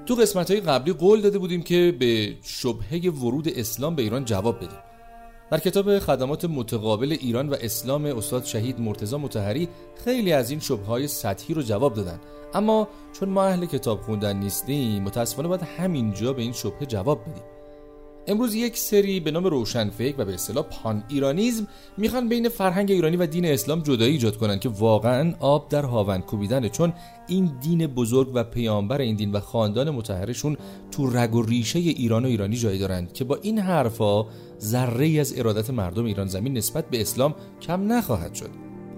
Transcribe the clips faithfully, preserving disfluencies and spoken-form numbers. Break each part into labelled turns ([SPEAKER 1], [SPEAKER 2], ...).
[SPEAKER 1] تو قسمت‌های قبلی قول داده بودیم که به شبهه ورود اسلام به ایران جواب بدیم. در کتاب خدمات متقابل ایران و اسلام استاد شهید مرتضی مطهری خیلی از این شبهه‌های سطحی رو جواب دادن، اما چون ما اهل کتاب خوندن نیستیم متاسفانه باید همینجا به این شبهه جواب بدیم. امروز یک سری به نام روشنفکر و به اصطلاح پان ایرانیسم میخوان بین فرهنگ ایرانی و دین اسلام جدایی ایجاد کنن که واقعاً آب در هاون کوبیدنه، چون این دین بزرگ و پیامبر این دین و خاندان مطهرشون تو رگ و ریشه ایران و ایرانی جای دارن که با این حرفا ذره‌ای از ارادت مردم ایران زمین نسبت به اسلام کم نخواهد شد.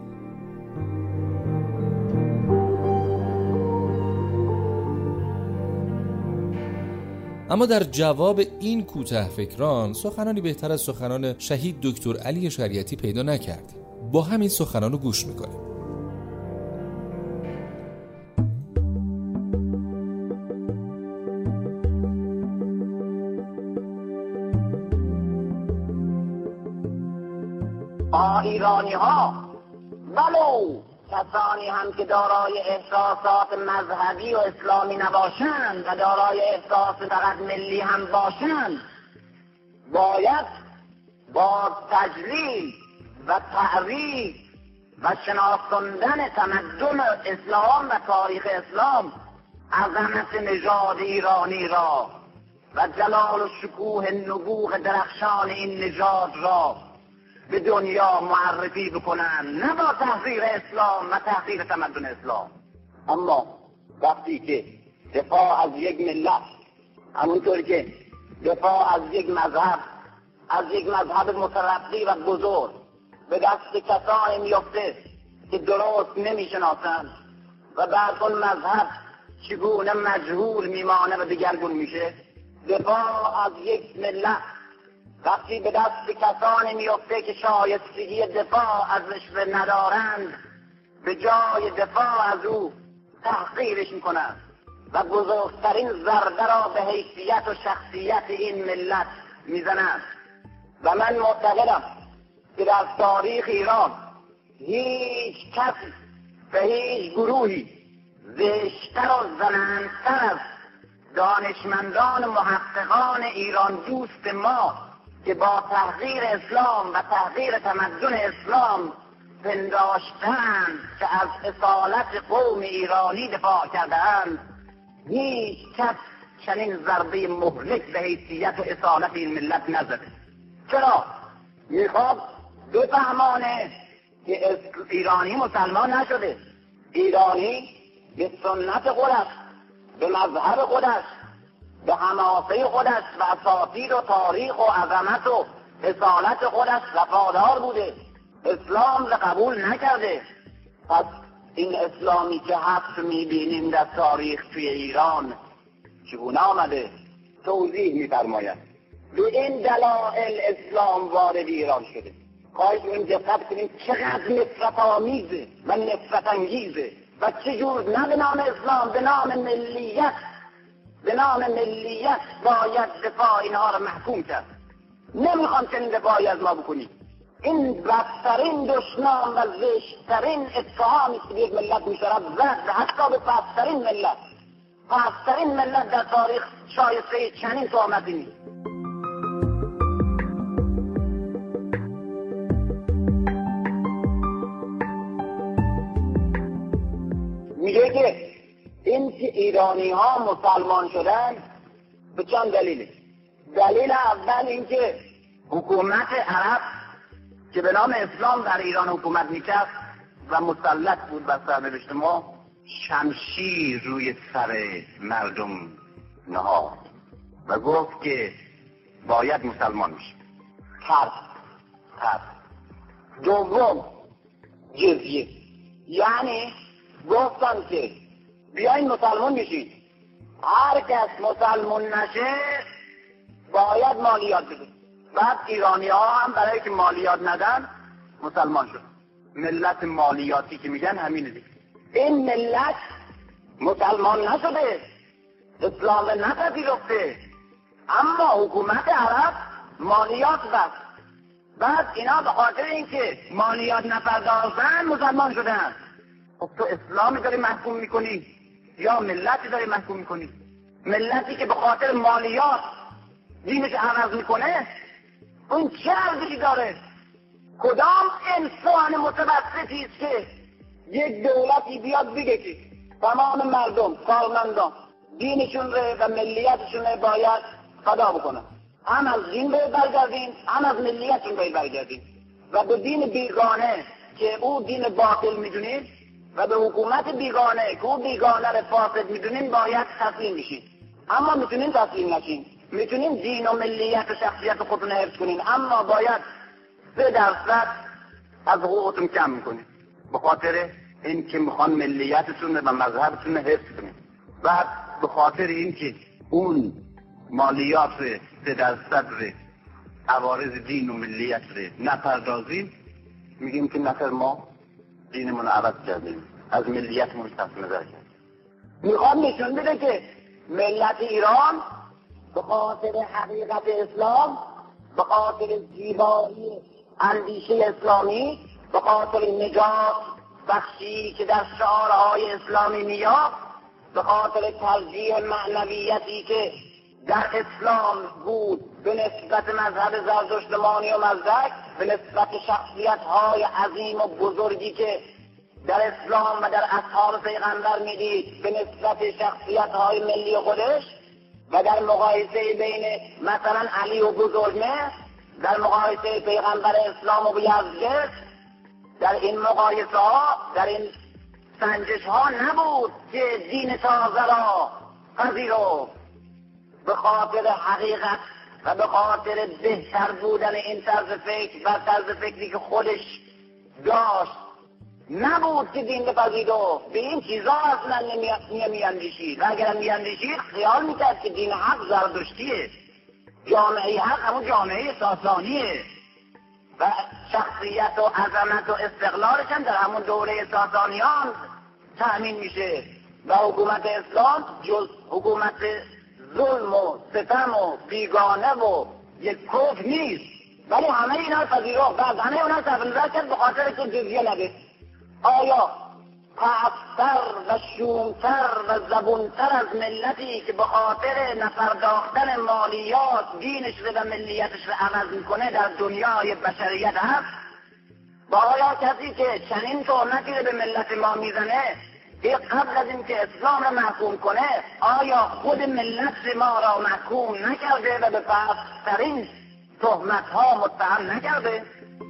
[SPEAKER 1] اما در جواب این کوته فکران سخنانی بهتر از سخنان شهید دکتر علی شریعتی پیدا نکردیم. با همین سخنان رو گوش میکنیم.
[SPEAKER 2] آ ایرانی ها ولو کسانی هم که دارای احساسات مذهبی و اسلامی نباشند و دارای احساس فقط ملی هم باشند باید با تجلیل و تعریف و شناساندن تمدن اسلام و تاریخ اسلام عظمت نژاد ایرانی را و جلال و شکوه نبوغ درخشان این نژاد را به دنیا معرفی بکنن، نه با تحقیر اسلام و تحقیر تمدن اسلام. اما وقتی که دفاع از یک ملت، همونطور که دفاع از یک مذهب، از یک مذهب مترقی و بزرگ به دست کسانی میفته که درست نمیشناسند و بعد اون مذهب چگونه مجهول میمانه و دگرگون میشه، دفاع از یک ملت وقتی به دست کسانی میفته که شایستگی دفاع ازش به ندارند، به جای دفاع از او تحقیرش میکنند و بزرگترین ضربه را به حیثیت و شخصیت این ملت میزنند. و من معتقدم که در تاریخ ایران هیچ کسی به هیچ گروهی زشتر و زنندتر از دانشمندان و محققان ایران دوست ما که با تحقیر اسلام و تحقیر تمدن اسلام پنداشتند که از اصالت قوم ایرانی دفاع کردند، هیچ کس چنین ضربه مهلک به حیثیت و اصالت این ملت نزده. چرا؟ میخواد دو فهمانه که ایرانی مسلمان نشده. ایرانی به سنت خودش، به مذهب خودش، به حماسه خودش و اساطیر و تاریخ و عظمت و اصالت خودش وفادار بوده، اسلام را قبول نکرده. پس این اسلامی که هست میبینیم در تاریخ توی ایران چگونه آمده توضیح میفرماید. به این دلایل اسلام وارد ایران شده. خواهش این دقت کنیم چقدر نفرت آمیزه و نفرت انگیزه و چجور نه به نام اسلام، به نام ملیت، به نام ملیت باید دفاع اینها را محکوم کرد. نمیخوام چنین دفاعی از ما بکنیم. این بدترین دشمن و زشتترین اتهامی که یک ملت میشود زد حتی به پسترین ملت. پسترین ملت در تاریخ شایسته چنین تهمتی نیست. میگه که این که ایرانی ها مسلمان شدن به چند دلیله. دلیل اول این که حکومت عرب که به نام اسلام در ایران حکومت میکرد و مسلط بود بر سرنوشت ما، شمشیر روی سر مردم نهاد و گفت که باید مسلمان میشه. ترس ترس دوم جزیه، یعنی گفتن که بیاین مسلمان بشید، هر کس مسلمان نشه باید مالیات بده. بعد ایرانی ها هم برای که مالیات ندن مسلمان شد. ملت مالیاتی که میگن همینه دیگه. این ملت مسلمان نشده، اسلام نپذیرفته، اما حکومت عرب مالیات بست. بعد اینا به خاطر اینکه مالیات نپرداختن مسلمان شدن. خب تو اسلامی داری محکوم میکنی یا ملتی داری محکوم میکنی؟ ملتی که به خاطر مالیات دینش عوض میکنه، اون چه ارزشی داره؟ کدام انسان متوسطی است که یک دولتی بیاد بگه که تمام مردم کارمندان دینشون رو و ملیتشون رو باید فدا بکنن، هم از دین باید برگردین هم از ملیتشون باید برگردین و به دین بیگانه که او دین باطل میدونید و به حکومت بیگانه که او بیگانه رو فاسد میدونین باید تسلیم بشین. اما میتونین تسلیم نشین، میتونین دین و ملیت و شخصیت خودتون حفظ کنین، اما باید سه درصد از حقوقتون کم میکنین به خاطر این که میخوان ملیتتون و مذهبتون حفظ کنین. بعد به خاطر این که اون مالیات سه درصد رو عوارض دین و ملیت رو نپردازیم، میگیم که نفر ما دینمون رو عوض کردیم، از ملیتمون صرف نظر کردیم. میخوام نشون بده که ملت ایران به خاطر حقیقت اسلام، به خاطر زیبایی اندیشه اسلامی، به خاطر نجات بخشی که در شعارهای اسلامی میاد، به خاطر ترجیح معنویتی که در اسلام بود به نسبت مذهب زرتشتمانی و مزدک، به نسبت شخصیت‌های عظیم و بزرگی که در اسلام و در اصحاب پیغمبر میدید، به نسبت شخصیت‌های ملی خودش و در مقایسه بین مثلا علی و بزرگمهر، در مقایسه پیغمبر اسلام و یزدگرد، در این مقایسه ها، در این سنجش ها نبود که دین تازه را پذیرفت. به خاطر حقیقت و به خاطر بهتر بودن این طرز فکر و طرز فکری که خودش داشت نبود که دین بپذیرفت. به این چیزا اصلا نمیاندیشید و اگر میاندیشید خیال میکرد که دین حق زرتشتیه، جامعه حق همون جامعه ساسانیه و شخصیت و عظمت و استقلالش هم در همون دوره ساسانیان تأمین میشه و حکومت اسلام جز حکومت ظلم و ستم و بیگانه و یک کفر نیست. ولی همه اینا رو پذیرفت، بعد همه اونا تفنظر کرد به خاطر که جزیه نده. آیا پستر و شومتر و زبونتر از ملتی که به خاطر نپرداختن مالیات دینش رو و ملیتش رو عوض میکنه در دنیای بشریت هست؟ با آیا کسی که چنین تهمتی رو به ملت ما میزنه که قبل از این که اسلام رو محکوم کنه آیا خود ملت ما را محکوم نکرده و به پسترین تهمت ها متهم نکرده؟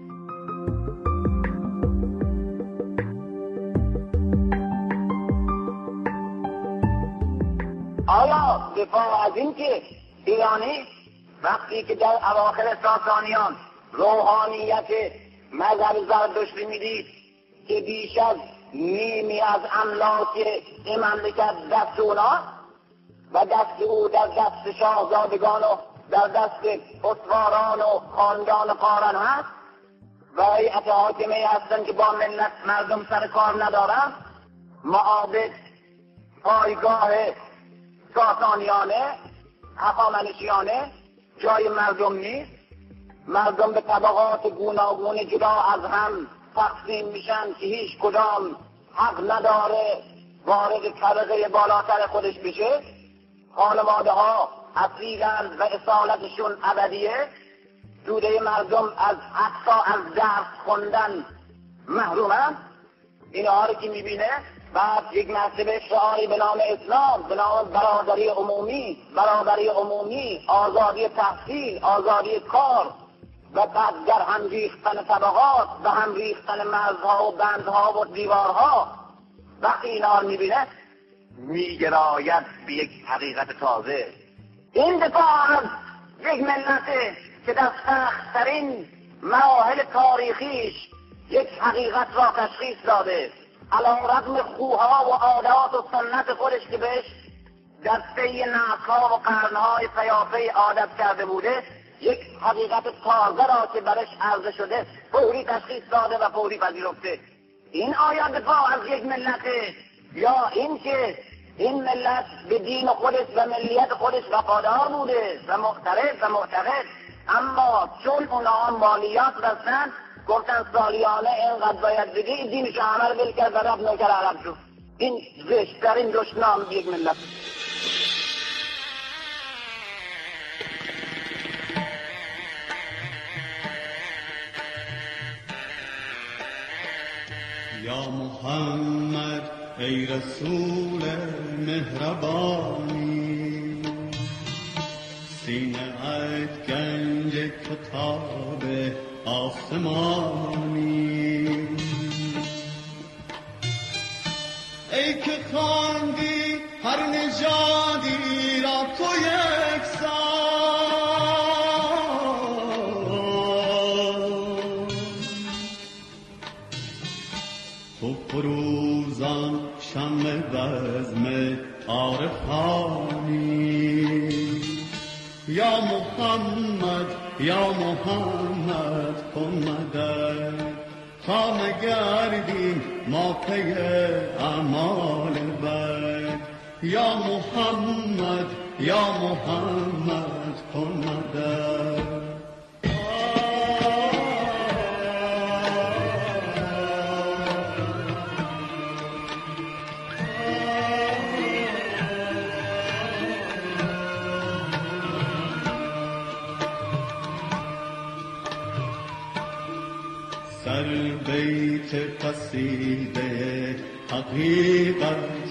[SPEAKER 2] آیا دفاع از این که ایرانی وقتی که در اواخر ساسانیان روحانیت مذهب زرتشتی میدید که بیش از نیمی از املاک این مملکت دست اونا و دست او در دست شاهزادگان و در دست اسواران و خاندان قارن هست و هیئت حاکمه هستن که با ملت مردم سر کار ندارن، معابد پایگاه ساسانیانه هخامنشیانه جای مردم نیست، مردم به طبقات گوناگون جدا از هم تقسیم میشن که هیچ کدام حق نداره وارد طبقه بالاتر خودش بشه، خانواده ها اصیلند و اصالتشون ابدیه، توده مردم از حتی از درس خوندن محرومند. اینها رو که میبینه بعد یک مرتبه شعاری به نام اسلام، به نام برادری عمومی، برادری عمومی، آزادی تحصیل، آزادی کار و بعد در هم ریختن طبقات و هم ریختن مرزها و بندها و دیوارها، وقتی اینها رو میبینه میگراید به یک حقیقت تازه. این دفاع از یک ملت که در سخت‌ترین مراحل تاریخیش یک حقیقت را تشخیص داده، علیرغم خوها و عادات و سنت خودش که بهش در طی نسل‌ها و قرن‌های پیاپی عادت کرده بوده، یک حقیقت تازه را که برش عرضه شده فوری تشخیص داده و فوری پذیرفته. این آیا دفاع از یک ملت یا این که این ملت به دین خودش و ملیت خودش وفادار بوده و معترض و معتقد، اما چون اونا مالیات رسن گفتن سالیانه اینقدر باید بدی، دینش عمل بل کرد و رب نوکر عرب شد. این زشترین دشنام یک ملت.
[SPEAKER 3] محمد ای رسول مهربانی، سینه ات گنج کتاب آسمانی. ای که خواندی هر نژادی را تو یکسان، تو فروزان شمع بزم عارفانی. یا محمد یا محمد کن مدد تا نگردیم ما پی اعمال بد. یا محمد یا محمد کن مدد. در بیت قصیده حقیقت